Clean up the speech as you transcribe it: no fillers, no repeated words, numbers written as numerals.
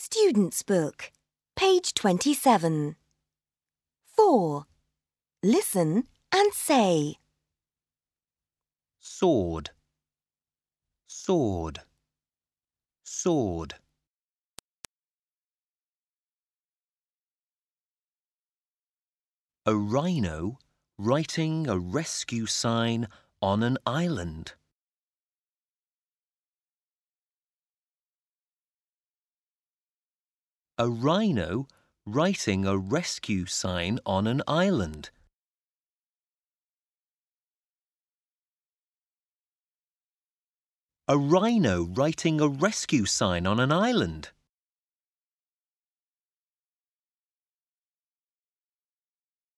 Student's Book, page 27. 4. Listen and say. Sword, sword, sword. A rhino writing a rescue sign on an island. A rhino writing a rescue sign on an island. A rhino writing a rescue sign on an island.